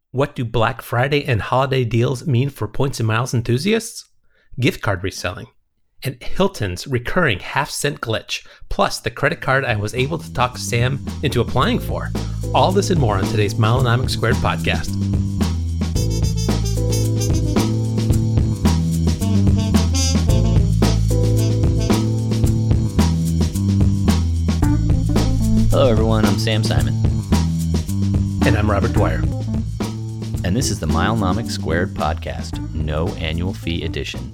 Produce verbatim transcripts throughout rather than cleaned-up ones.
What do Black Friday and holiday deals mean for points and miles enthusiasts? Gift card reselling. And Hilton's recurring half cent glitch, plus the credit card I was able to talk Sam into applying for. All this and more on today's Milenomics Squared podcast. Hello everyone, I'm Sam Simon. And I'm Robert Dwyer. And this is the Milenomics Squared podcast, no annual fee edition.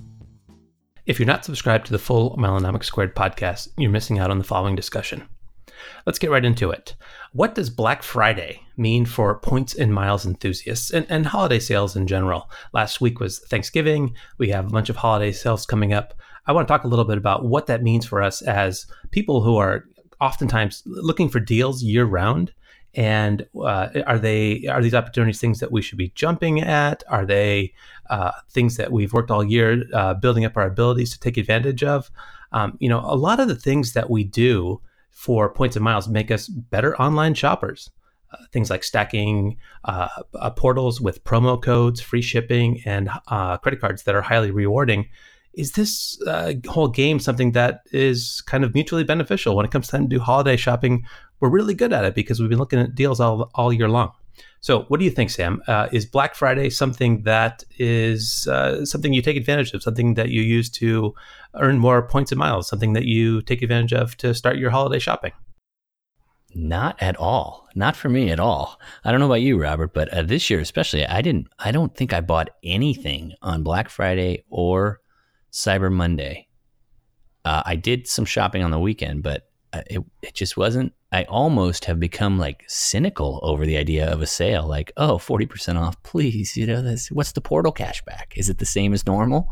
If you're not subscribed to the full Milenomics Squared podcast, you're missing out on the following discussion. Let's get right into it. What does Black Friday mean for points and miles enthusiasts and, and holiday sales in general? Last week was Thanksgiving. We have a bunch of holiday sales coming up. I want to talk a little bit about what that means for us as people who are oftentimes looking for deals year round. And uh, are they are these opportunities things that we should be jumping at? Are they uh, things that we've worked all year uh, building up our abilities to take advantage of? Um, you know, a lot of the things that we do for points and miles make us better online shoppers. Uh, things like stacking uh, uh, portals with promo codes, free shipping, and uh, credit cards that are highly rewarding. Is this uh, whole game something that is kind of mutually beneficial when it comes time to do holiday shopping? We're really good at it because we've been looking at deals all, all year long. So what do you think, Sam? Uh, is Black Friday something that is uh, something you take advantage of, something that you use to earn more points and miles, something that you take advantage of to start your holiday shopping? Not at all. Not for me at all. I don't know about you, Robert, but uh, this year especially, I didn't. I don't think I bought anything on Black Friday or Cyber Monday. Uh, I did some shopping on the weekend, but uh, it it just wasn't. I almost have become like cynical over the idea of a sale. Like, oh, forty percent off, please. You know, this, what's the portal cashback? Is it the same as normal?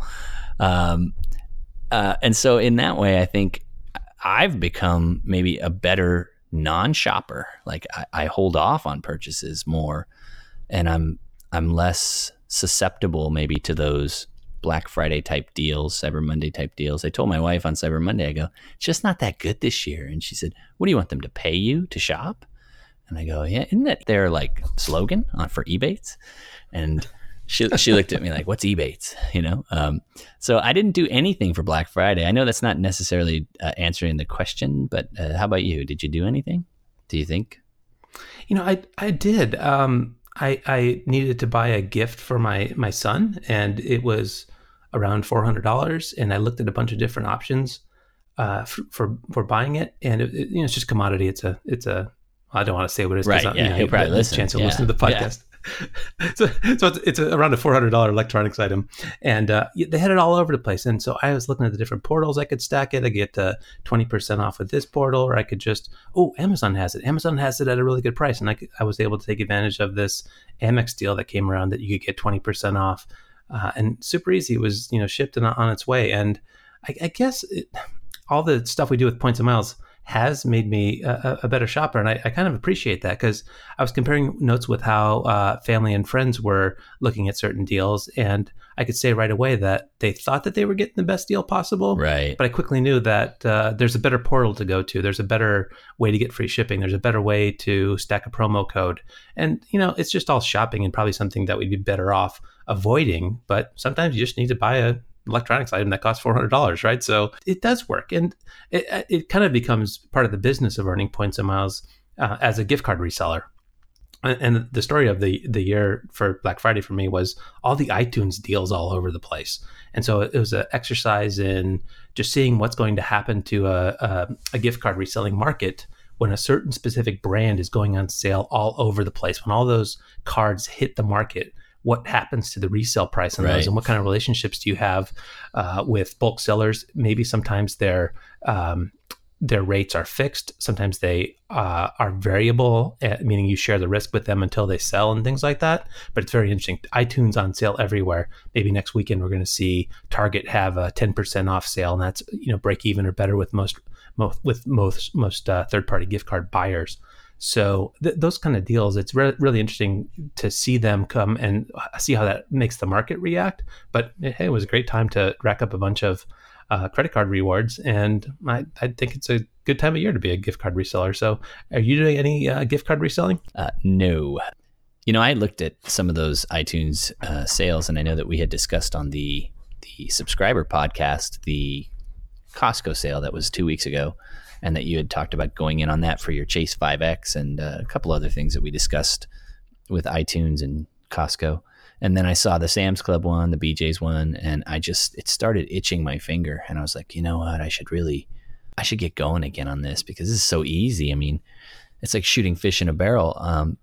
Um, uh, and so in that way, I think I've become maybe a better non-shopper. Like I, I hold off on purchases more, and I'm I'm less susceptible maybe to those Black Friday type deals, Cyber Monday type deals. I told my wife on Cyber Monday, I go, it's just not that good this year. And she said, what do you want them to pay you to shop? And I go, yeah, isn't that their like slogan on for Ebates? And she she looked at me like, what's Ebates? You know? Um, so I didn't do anything for Black Friday. I know that's not necessarily uh, answering the question, but uh, how about you? Did you do anything? Do you think? You know, I I did. Um, I I needed to buy a gift for my my son, and it was around four hundred dollars, and I looked at a bunch of different options uh, for, for for buying it, and it, it, you know, it's just commodity. It's a it's a I don't want to say what it is, right? Yeah, you know, he'll probably listen. Chance to yeah. listen to the podcast. Yeah. so so it's, it's a, around a four hundred dollars electronics item, and uh, they had it all over the place. And so I was looking at the different portals I could stack it. I get uh, twenty percent off with this portal, or I could just oh, Amazon has it. Amazon has it at a really good price, and I could, I was able to take advantage of this Amex deal that came around that you could get twenty percent off. Uh, and super easy. It was, you know, shipped and on its way. And I, I guess it, all the stuff we do with points and miles has made me a, a better shopper. And I, I kind of appreciate that because I was comparing notes with how uh, family and friends were looking at certain deals. And I could say right away that they thought that they were getting the best deal possible. Right. But I quickly knew that uh, there's a better portal to go to. There's a better way to get free shipping. There's a better way to stack a promo code. And, you know, it's just all shopping and probably something that we'd be better off avoiding. But sometimes you just need to buy a electronics item that costs four hundred dollars, right? So it does work. And it, it kind of becomes part of the business of earning points and miles uh, as a gift card reseller. And the story of the, the year for Black Friday for me was all the iTunes deals all over the place. And so it was an exercise in just seeing what's going to happen to a, a, a gift card reselling market when a certain specific brand is going on sale all over the place. When all those cards hit the market, what happens to the resale price on right. those, and what kind of relationships do you have uh, with bulk sellers? Maybe sometimes they're um, their rates are fixed. Sometimes they uh, are variable, uh, meaning you share the risk with them until they sell and things like that. But it's very interesting. iTunes on sale everywhere. Maybe next weekend we're going to see Target have a ten percent off sale, and that's, you know, break even or better with most, most with most most uh, third-party gift card buyers. So th- those kind of deals, it's re- really interesting to see them come and see how that makes the market react. But hey, it was a great time to rack up a bunch of Uh, credit card rewards, and I, I think it's a good time of year to be a gift card reseller. So are you doing any uh, gift card reselling? Uh, no. You know, I looked at some of those iTunes uh, sales, and I know that we had discussed on the the subscriber podcast the Costco sale that was two weeks ago, and that you had talked about going in on that for your Chase five X and uh, a couple other things that we discussed with iTunes and Costco. And then I saw the Sam's Club one, the B J's one, and I just, it started itching my finger. And I was like, you know what, I should really, I should get going again on this because this is so easy. I mean, it's like shooting fish in a barrel. Um,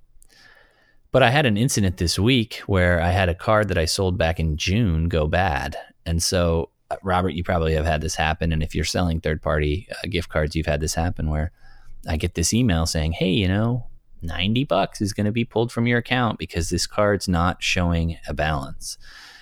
but I had an incident this week where I had a card that I sold back in June go bad. And so, Robert, you probably have had this happen. And if you're selling third-party uh, gift cards, you've had this happen where I get this email saying, hey, you know, ninety bucks is going to be pulled from your account because this card's not showing a balance.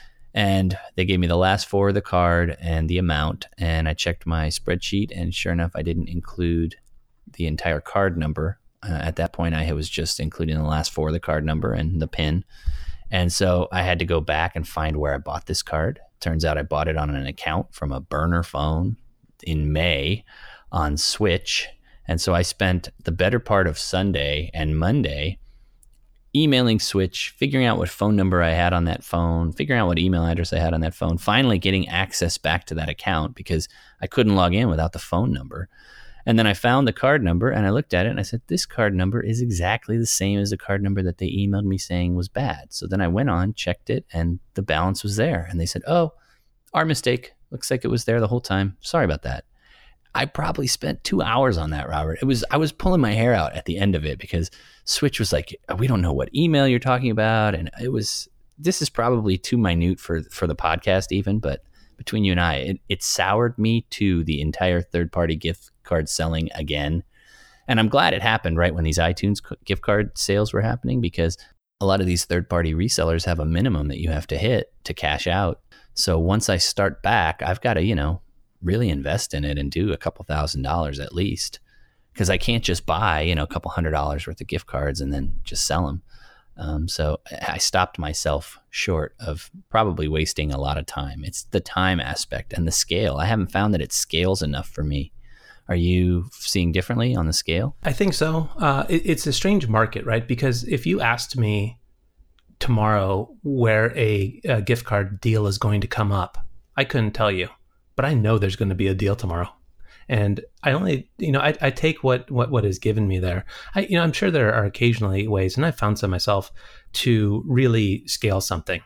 And they gave me the last four of the card and the amount. And I checked my spreadsheet, and sure enough, I didn't include the entire card number. Uh, at that point, I was just including the last four of the card number and the PIN. And so I had to go back and find where I bought this card. Turns out I bought it on an account from a burner phone in May on Switch. And so I spent the better part of Sunday and Monday emailing Switch, figuring out what phone number I had on that phone, figuring out what email address I had on that phone, finally getting access back to that account because I couldn't log in without the phone number. And then I found the card number and I looked at it and I said, this card number is exactly the same as the card number that they emailed me saying was bad. So then I went on, checked it, and the balance was there. And they said, oh, our mistake. Looks like it was there the whole time. Sorry about that. I probably spent two hours on that, Robert. It was, I was pulling my hair out at the end of it because Switch was like, we don't know what email you're talking about. And it was, this is probably too minute for, for the podcast even, but between you and I, it, it soured me to the entire third-party gift card selling again. And I'm glad it happened right when these iTunes gift card sales were happening because a lot of these third-party resellers have a minimum that you have to hit to cash out. So once I start back, I've got to, you know, really invest in it and do a couple thousand dollars at least because I can't just buy, you know, a couple hundred dollars worth of gift cards and then just sell them. Um, so I stopped myself short of probably wasting a lot of time. It's the time aspect and the scale. I haven't found that it scales enough for me. Are you seeing differently on the scale? I think so. Uh, it, it's a strange market, right? Because if you asked me tomorrow where a, a gift card deal is going to come up, I couldn't tell you, but I know there's going to be a deal tomorrow. And I only, you know, I, I take what, what, what is given me there. I, you know, I'm sure there are occasionally ways, and I've found some myself, to really scale something.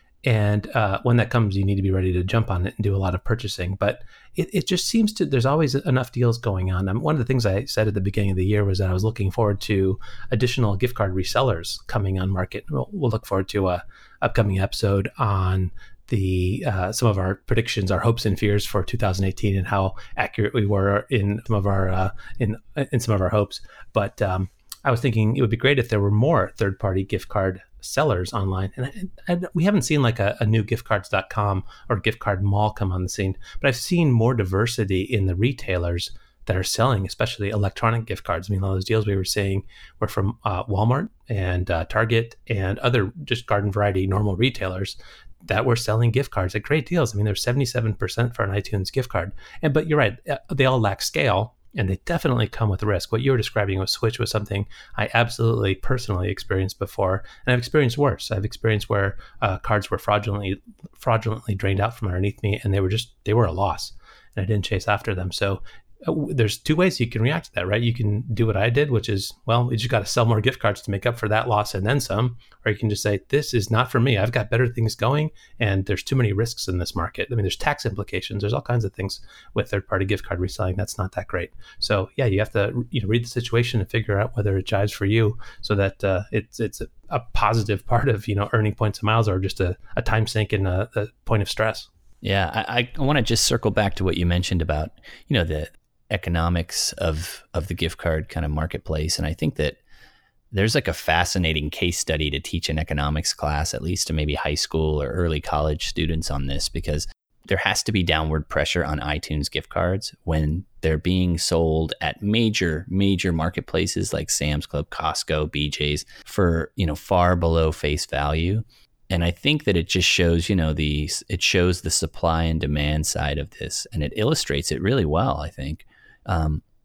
And uh, when that comes, you need to be ready to jump on it and do a lot of purchasing. But it, it just seems to, there's always enough deals going on. Um, one of the things I said at the beginning of the year was that I was looking forward to additional gift card resellers coming on market. We'll, we'll look forward to a upcoming episode on the uh, some of our predictions, our hopes and fears for two thousand eighteen, and how accurate we were in some of our uh, in in some of our hopes. But um, I was thinking it would be great if there were more third-party gift card sellers online, and I, I, we haven't seen like a, a new gift cards dot com or gift card mall come on the scene. But I've seen more diversity in the retailers that are selling, especially electronic gift cards. I mean, all those deals we were seeing were from uh, Walmart and uh, Target and other just garden variety normal retailers that were selling gift cards at great deals. I mean, they're seventy-seven percent for an iTunes gift card. And but you're right, they all lack scale, and they definitely come with risk. What you were describing with Switch was something I absolutely personally experienced before, and I've experienced worse. I've experienced where uh, cards were fraudulently fraudulently drained out from underneath me, and they were just they were a loss, and I didn't chase after them. So there's two ways you can react to that, right? You can do what I did, which is, well, you just got to sell more gift cards to make up for that loss and then some. Or you can just say, this is not for me. I've got better things going, and there's too many risks in this market. I mean, there's tax implications. There's all kinds of things with third-party gift card reselling that's not that great. So yeah, you have to, you know, read the situation and figure out whether it jives for you, so that uh, it's it's a, a positive part of, you know, earning points and miles, or just a, a time sink and a, a point of stress. Yeah, I, I want to just circle back to what you mentioned about, you know, the economics of of the gift card kind of marketplace. And I think that there's like a fascinating case study to teach an economics class, at least to maybe high school or early college students on this, because there has to be downward pressure on iTunes gift cards when they're being sold at major, major marketplaces like Sam's Club, Costco, B J's for, you know, far below face value. And I think that it just shows, you know, the, it shows the supply and demand side of this, and it illustrates it really well, I think. Um,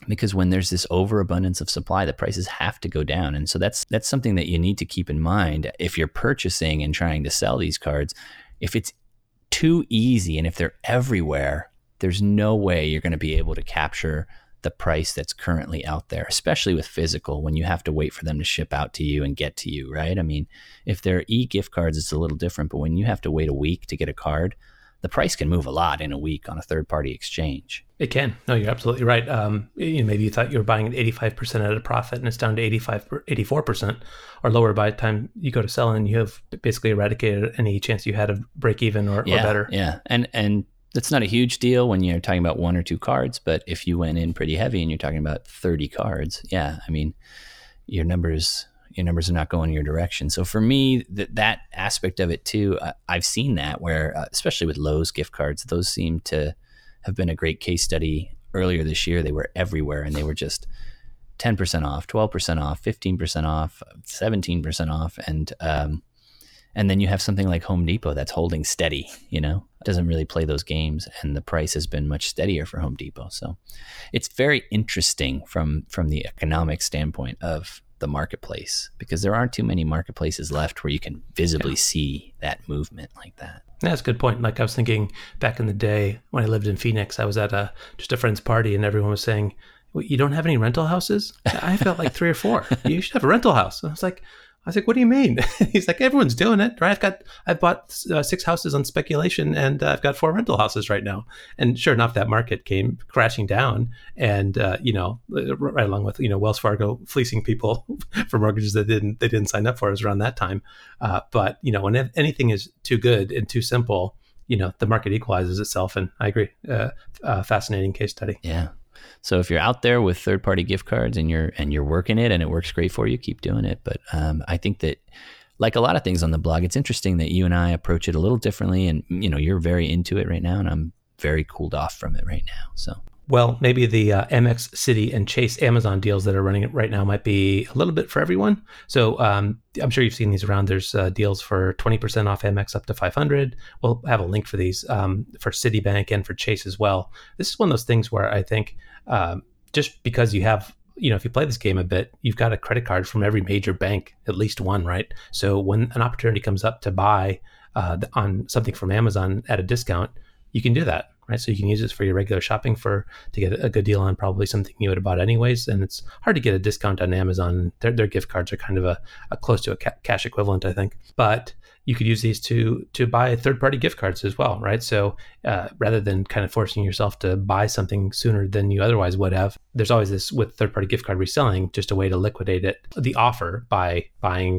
because when there's this overabundance of supply, the prices have to go down. And so that's that's something that you need to keep in mind if you're purchasing and trying to sell these cards. If it's too easy and if they're everywhere, there's no way you're going to be able to capture the price that's currently out there, especially with physical, when you have to wait for them to ship out to you and get to you, right? I mean, if they're e-gift cards, it's a little different, but when you have to wait a week to get a card, the price can move a lot in a week on a third-party exchange. It can. No, you're absolutely right. Um, you know, maybe you thought you were buying at eighty-five percent at a profit and it's down to eighty-five, eighty-four percent or lower by the time you go to sell, and you have basically eradicated any chance you had of break even or, yeah, or better. Yeah, and and that's not a huge deal when you're talking about one or two cards, but if you went in pretty heavy and you're talking about thirty cards, yeah, I mean, your numbers your numbers are not going your direction. So for me, that that aspect of it too, uh, I've seen that where, uh, especially with Lowe's gift cards, those seem to have been a great case study. Earlier this year, they were everywhere and they were just ten percent off, twelve percent off, fifteen percent off, seventeen percent off. And, um, and then you have something like Home Depot that's holding steady, you know, doesn't really play those games, and the price has been much steadier for Home Depot. So it's very interesting from, from the economic standpoint of the marketplace, because there aren't too many marketplaces left where you can visibly yeah. see that movement like that. That's a good point. Like I was thinking back in the day when I lived in Phoenix, I was at a just a friend's party and everyone was saying, well, you don't have any rental houses? I felt like three or four. You should have a rental house. And I was like, I was like, what do you mean? He's like, everyone's doing it, right? I've got, I've bought uh, six houses on speculation, and uh, I've got four rental houses right now. And sure enough, that market came crashing down, and uh, you know, right along with you know Wells Fargo fleecing people for mortgages that didn't they didn't sign up for. It was around that time. Uh, but you know, when anything is too good and too simple, you know, the market equalizes itself. And I agree, uh, uh, fascinating case study. Yeah. So if you're out there with third-party gift cards and you're and you're working it and it works great for you, keep doing it. But um, I think that, like a lot of things on the blog, it's interesting that you and I approach it a little differently. And you know, you're very into it right now, and I'm very cooled off from it right now. So. Well, maybe the uh, Amex, Citi, and Chase Amazon deals that are running right now might be a little bit for everyone. So um, I'm sure you've seen these around. There's uh, deals for twenty percent off Amex up to five hundred. We'll have a link for these um, for Citibank and for Chase as well. This is one of those things where I think um, just because you have, you know, if you play this game a bit, you've got a credit card from every major bank, at least one, right? So when an opportunity comes up to buy uh, on something from Amazon at a discount, you can do that. Right, so you can use this for your regular shopping for to get a good deal on probably something you would have bought anyways, and it's hard to get a discount on Amazon. Their their gift cards are kind of a, a close to a ca- cash equivalent, I think. But you could use these to to buy third-party gift cards as well, right? So uh, rather than kind of forcing yourself to buy something sooner than you otherwise would have, there's always this with third-party gift card reselling, just a way to liquidate it, the offer by buying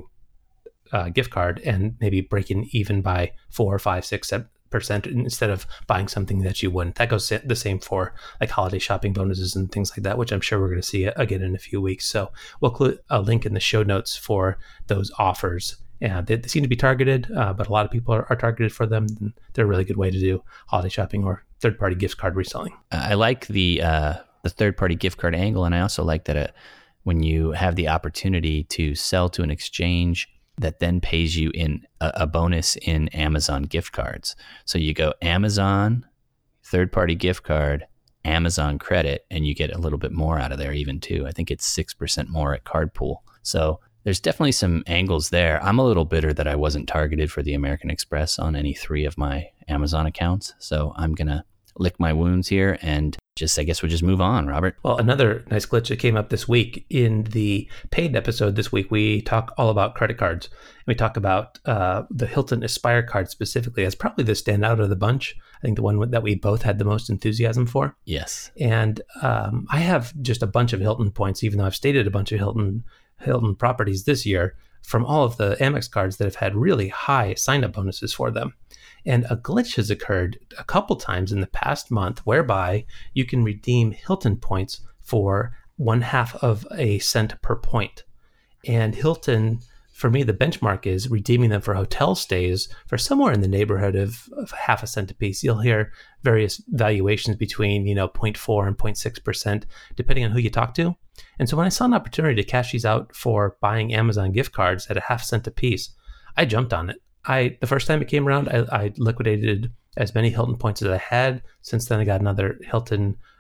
a gift card and maybe breaking even by four, five, six, seven percent instead of buying something that you wouldn't. That goes the same for like holiday shopping bonuses and things like that, which I'm sure we're going to see again in a few weeks. So we'll include a link in the show notes for those offers. Yeah, they, they seem to be targeted, uh, but a lot of people are, are targeted for them. And they're a really good way to do holiday shopping or third-party gift card reselling. I like the uh, the third-party gift card angle, and I also like that uh, when you have the opportunity to sell to an exchange that then pays you in a, a bonus in Amazon gift cards. So you go Amazon, third-party gift card, Amazon credit, and you get a little bit more out of there even too. I think it's six percent more at Cardpool. So there's definitely some angles there. I'm a little bitter that I wasn't targeted for the American Express on any three of my Amazon accounts. So I'm going to lick my wounds here and just, I guess we'll just move on, Robert. Well, another nice glitch that came up this week in the paid episode this week, we talk all about credit cards. And we talk about uh, the Hilton Aspire card specifically as probably the standout of the bunch. I think the one that we both had the most enthusiasm for. Yes. And um, I have just a bunch of Hilton points, even though I've stated a bunch of Hilton Hilton properties this year from all of the Amex cards that have had really high sign-up bonuses for them. And a glitch has occurred a couple times in the past month whereby you can redeem Hilton points for one half of a cent per point. And Hilton, for me, the benchmark is redeeming them for hotel stays for somewhere in the neighborhood of, of half a cent a piece. You'll hear various valuations between, you know, zero point four and zero point six percent, depending on who you talk to. And so when I saw an opportunity to cash these out for buying Amazon gift cards at a half cent a piece, I jumped on it. I the first time it came around, I, I liquidated as many Hilton points as I had. Since then, I got another Hilton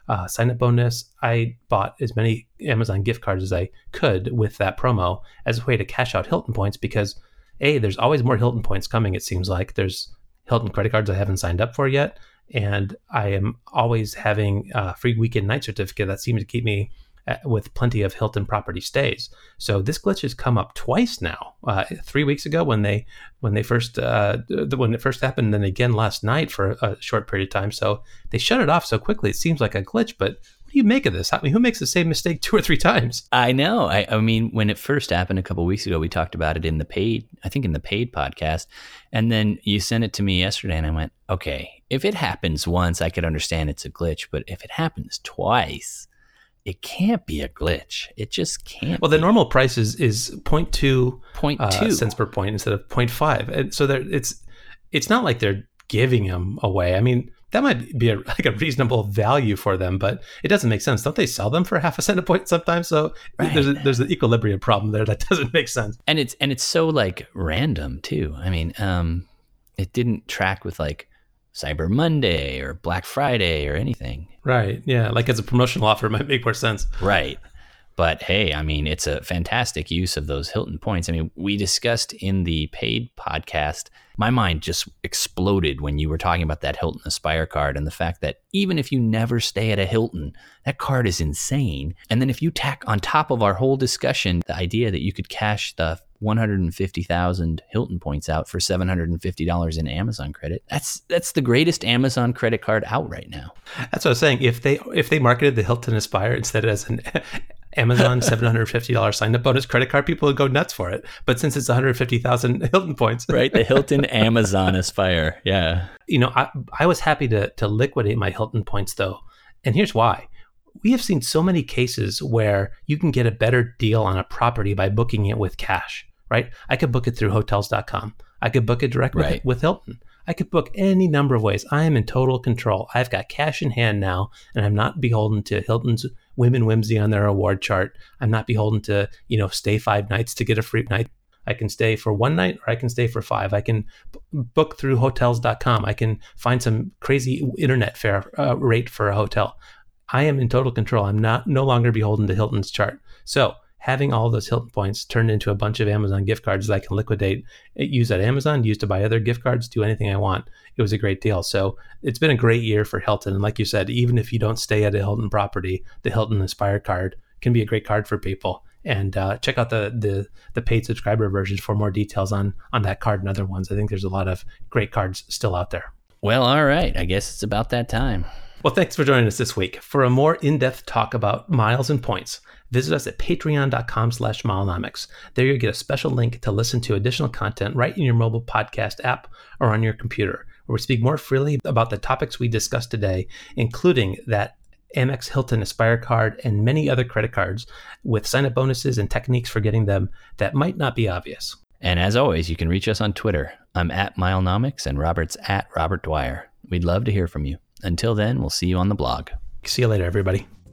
uh, sign-up bonus. I bought as many Amazon gift cards as I could with that promo as a way to cash out Hilton points because, A, there's always more Hilton points coming, it seems like. There's Hilton credit cards I haven't signed up for yet, and I am always having a free weekend night certificate that seems to keep me with plenty of Hilton property stays. So this glitch has come up twice now. Uh, three weeks ago when they when they first uh, when it first happened, and then again last night for a short period of time. So they shut it off so quickly. It seems like a glitch, but what do you make of this? I mean, who makes the same mistake two or three times? I know. I, I mean, when it first happened a couple of weeks ago, we talked about it in the paid, I think in the paid podcast, and then you sent it to me yesterday, and I went, okay, if it happens once, I could understand it's a glitch, but if it happens twice, it can't be a glitch. It just can't. Well, the be. normal price is is zero point two, zero point two uh, cents per point instead of zero point five, and so there it's it's not like they're giving them away. I mean, that might be a, like a reasonable value for them, but it doesn't make sense. Don't they sell them for half a cent a point sometimes? So right. there's a, there's an equilibrium problem there that doesn't make sense. And it's and it's so like random too. I mean, um, it didn't track with like Cyber Monday or Black Friday or anything. Right. Yeah. Like as a promotional offer, it might make more sense. Right. But hey, I mean, it's a fantastic use of those Hilton points. I mean, we discussed in the paid podcast, my mind just exploded when you were talking about that Hilton Aspire card and the fact that even if you never stay at a Hilton, that card is insane. And then if you tack on top of our whole discussion, the idea that you could cash the one hundred fifty thousand Hilton points out for seven hundred fifty dollars in Amazon credit, that's that's the greatest Amazon credit card out right now. That's what I was saying. If they if they marketed the Hilton Aspire instead as an Amazon seven hundred fifty dollars sign-up bonus credit card, people would go nuts for it. But since it's one hundred fifty thousand Hilton points. Right, the Hilton Amazon Aspire, yeah. You know, I, I was happy to to liquidate my Hilton points, though. And here's why. We have seen so many cases where you can get a better deal on a property by booking it with cash, right? I could book it through hotels dot com. I could book it direct with, right. with Hilton. I could book any number of ways. I am in total control. I've got cash in hand now, and I'm not beholden to Hilton's Women Whimsy on their award chart. I'm not beholden to, you know, stay five nights to get a free night. I can stay for one night or I can stay for five. I can b- book through hotels dot com. I can find some crazy internet fare uh, rate for a hotel. I am in total control. I'm not no longer beholden to Hilton's chart. So having all those Hilton points turned into a bunch of Amazon gift cards that I can liquidate, use at Amazon, use to buy other gift cards, do anything I want. It was a great deal. So it's been a great year for Hilton. And like you said, even if you don't stay at a Hilton property, the Hilton Aspire card can be a great card for people. And uh, check out the, the the paid subscriber version for more details on on that card and other ones. I think there's a lot of great cards still out there. Well, all right. I guess it's about that time. Well, thanks for joining us this week. For a more in-depth talk about miles and points, visit us at patreon dot com slash milenomics. There you'll get a special link to listen to additional content right in your mobile podcast app or on your computer, where we speak more freely about the topics we discussed today, including that Amex Hilton Aspire card and many other credit cards with sign-up bonuses and techniques for getting them that might not be obvious. And as always, you can reach us on Twitter. I'm at Milenomics and Robert's at Robert Dwyer. We'd love to hear from you. Until then, we'll see you on the blog. See you later, everybody.